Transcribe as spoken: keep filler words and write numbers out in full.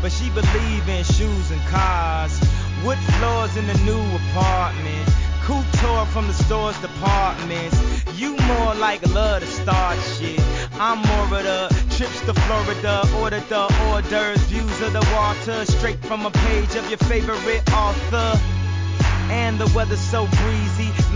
but she believe in shoes and cars. Wood floors in the new apartment. Couture from the store's departments. You more like love to start shit. I'm more of the trips to Florida. Order the hors d'oeuvres, views of the water. Straight from a page of your favorite author. And the weather's so breezy.